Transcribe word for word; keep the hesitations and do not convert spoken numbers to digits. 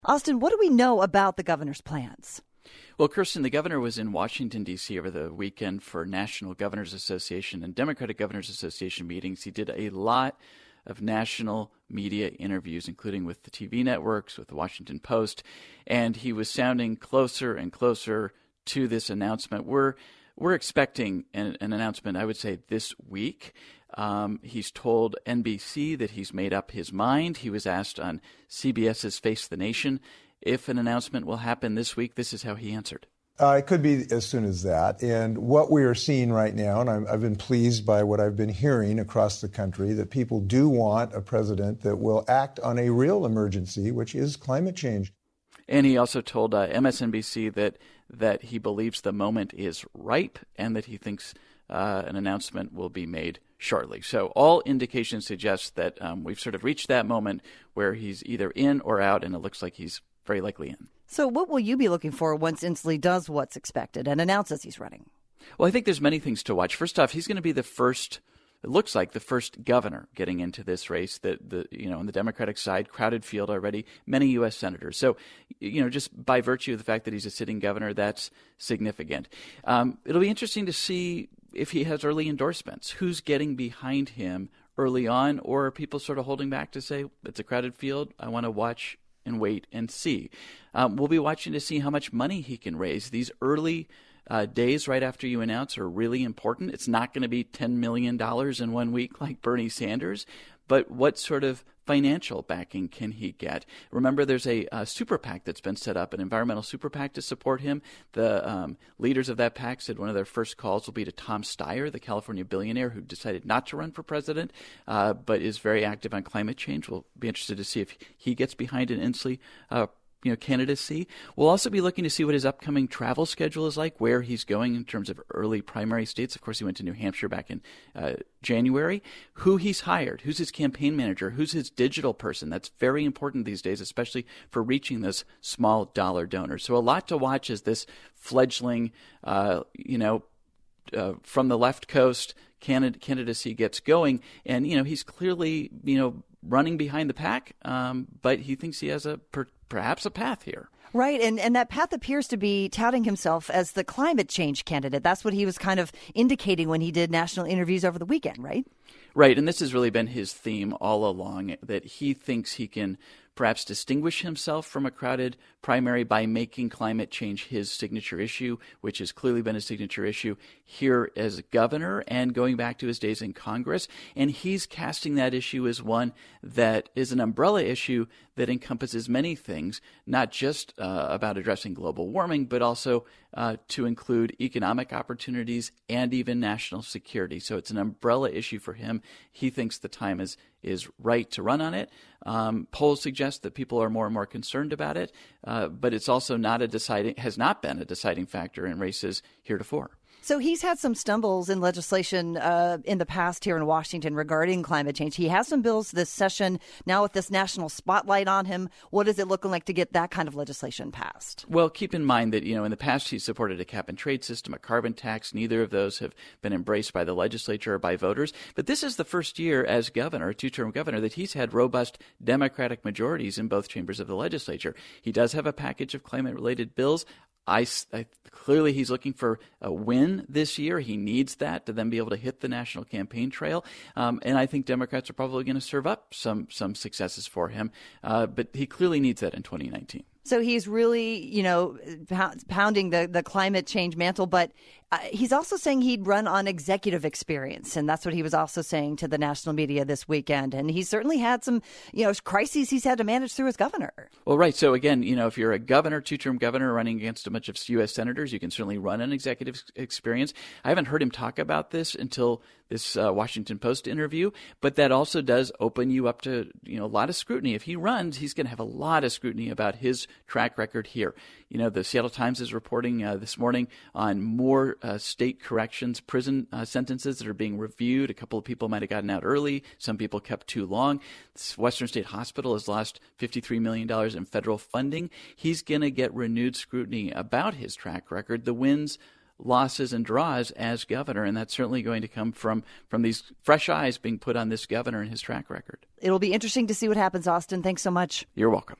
Austin, what do we know about the governor's plans? Well, Kirsten, the governor was in Washington, D C over the weekend for National Governors Association and Democratic Governors Association meetings. He did a lot of national media interviews, including with the T V networks, with the Washington Post, and he was sounding closer and closer to this announcement. We're we're expecting an, an announcement, I would say, this week. Um, he's told N B C that he's made up his mind. He was asked on CBS's Face the Nation if an announcement will happen this week. This is how he answered. Uh, it could be as soon as that. And what we are seeing right now, and I'm, I've been pleased by what I've been hearing across the country, that people do want a president that will act on a real emergency, which is climate change. And he also told uh, M S N B C that that he believes the moment is ripe and that he thinks uh, an announcement will be made shortly. So all indications suggest that um, we've sort of reached that moment where he's either in or out, and it looks like he's very likely in. So what will you be looking for once Inslee does what's expected and announces he's running? Well, I think there's many things to watch. First off, he's going to be the first, it looks like the first governor getting into this race. That the you know on the Democratic side, crowded field already, many U S senators. So, you know, just by virtue of the fact that he's a sitting governor, that's significant. Um, it'll be interesting to see if he has early endorsements. Who's getting behind him early on, or are people sort of holding back to say it's a crowded field? I want to watch and wait and see. Um, we'll be watching to see how much money he can raise. These early uh, days right after you announce are really important. It's not going to be ten million dollars in one week like Bernie Sanders, but what sort of financial backing can he get? Remember, there's a, a super PAC that's been set up, an environmental super PAC to support him. The um, leaders of that PAC said one of their first calls will be to Tom Steyer, the California billionaire who decided not to run for president, uh, but is very active on climate change. We'll be interested to see if he gets behind an Inslee uh, you know, candidacy. We'll also be looking to see what his upcoming travel schedule is like, where he's going in terms of early primary states. Of course, he went to New Hampshire back in uh, January. Who he's hired, who's his campaign manager, who's his digital person. That's very important these days, especially for reaching those small dollar donors. So a lot to watch as this fledgling, uh, you know, uh, from the left coast candid- candidacy gets going. And, you know, he's clearly, you know, running behind the pack, um, but he thinks he has a per- perhaps a path here. Right, and, and that path appears to be touting himself as the climate change candidate. That's what he was kind of indicating when he did national interviews over the weekend, right? Right, and this has really been his theme all along, that he thinks he can perhaps distinguish himself from a crowded primary by making climate change his signature issue, which has clearly been a signature issue here as governor and going back to his days in Congress. And he's casting that issue as one that is an umbrella issue that encompasses many things, not just uh, about addressing global warming, but also uh, to include economic opportunities and even national security. So it's an umbrella issue for him. He thinks the time is is right to run on it. Um, polls suggest that people are more and more concerned about it, uh, but it's also not a deciding, has not been a deciding factor in races heretofore. So he's had some stumbles in legislation uh, in the past here in Washington regarding climate change. He has some bills this session. Now with this national spotlight on him, what is it looking like to get that kind of legislation passed? Well, keep in mind that, you know, in the past he supported a cap and trade system, a carbon tax. Neither of those have been embraced by the legislature or by voters. But this is the first year as governor, two-term governor, that he's had robust Democratic majorities in both chambers of the legislature. He does have a package of climate-related bills. I, I, clearly, he's looking for a win this year. He needs that to then be able to hit the national campaign trail. Um, and I think Democrats are probably going to serve up some some successes for him. Uh, but he clearly needs that in twenty nineteen. So he's really, you know, pounding the, the climate change mantle, but uh, he's also saying he'd run on executive experience. And that's what he was also saying to the national media this weekend. And he's certainly had some, you know, crises he's had to manage through as governor. Well, right. So again, you know, if you're a governor, two-term governor running against a bunch of U S senators, you can certainly run an executive experience. I haven't heard him talk about this until this uh, Washington Post interview, but that also does open you up to, you know, a lot of scrutiny. If he runs, he's going to have a lot of scrutiny about his track record here. You know, the Seattle Times is reporting uh, this morning on more uh, state corrections, prison uh, sentences that are being reviewed. A couple of people might have gotten out early. Some people kept too long. This Western State Hospital has lost fifty-three million dollars in federal funding. He's going to get renewed scrutiny about his track record, the wins, losses, and draws as governor, and that's certainly going to come from, from these fresh eyes being put on this governor and his track record. It'll be interesting to see what happens, Austin. Thanks so much. You're welcome.